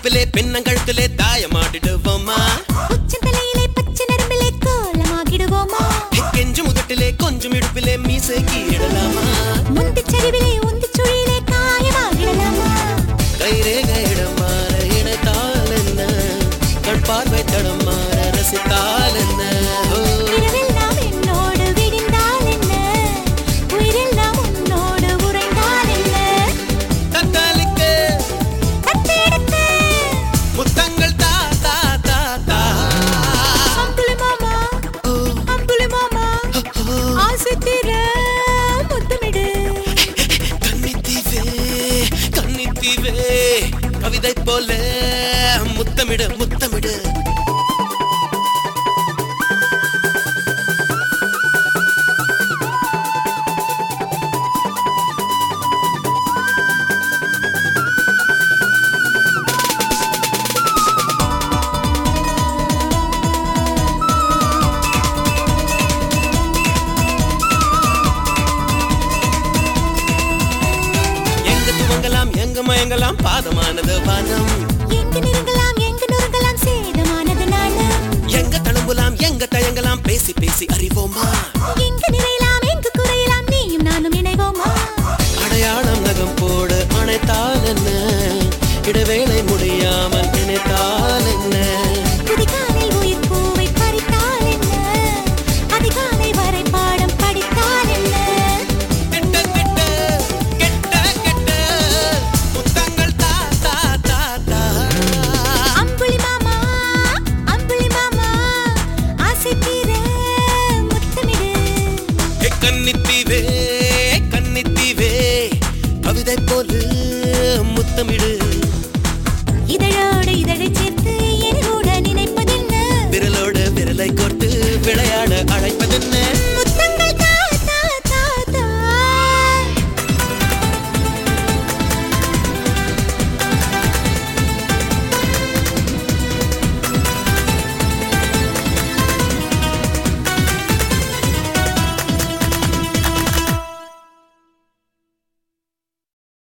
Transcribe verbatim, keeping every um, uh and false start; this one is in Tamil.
அடுப்பிலே பின்னங்கழுத்திலே தாயமாடிடுவோமா உச்சந்தலையிலே பச்சை நரம்பிலே கோலமாகிடுவோமா கெஞ்சு முதட்டிலே கொஞ்சம் இடுப்பிலே மீசை கீழலாமா முந்தி சரிவிலே உந்தி சுழியிலே காயமாகிடலாமா கைரேக இடம் மாற இணைத்தால் என்ன கண் பார்வை தடம் மாற ரசித்தால் என்ன இரவெல்லாம் என்னோடு விடிந்தால் என்ன உயிரெல்லாம் உன்னோடு உறைந்தால் என்ன தத்தாலிக்கு தத்தெடுத்து முத்தங்கள் தா தா தா தா அம்புலி மாமா அம்புலி மாமா ஆசை தீர முத்தமிடு கன்னித்தீவே கன்னித்தீவே கவிதை போல முத்தமிடு முத்தமிடு எங்க துவங்கலாம் எங்க மயங்கலாம் பாதமானது வானம் எங்க நெருங்கலாம் எங்க நுறுங்கலாம் சேதமானது நாணம் எங்க தழும்பலாம் எங்க தயங்கலாம் பேசி பேசி அறிவோமா எங்க நிறையலாம் எங்க குறையலாம் நீயும் நானும் இணைவோமா அடையாளம் நகம் போடு அணைத்தால் என்ன இடைவேளை முடியாமல் நினைத்தால் என்ன புதிகாலை உயிர் பூவை பறித்தால் என்ன அதிகாலை வரை பாடம் படித்தால் என்ன கெட்ட கெட்ட கெட்ட கெட்ட முத்தங்கள் தா தா தா தா அம்புலி மாமா அம்புலி மாமா ஆசை தீர முத்தமிடு ஏ கன்னித்தீவே கன்னித்தீவே கவிதை போல முத்தமிடு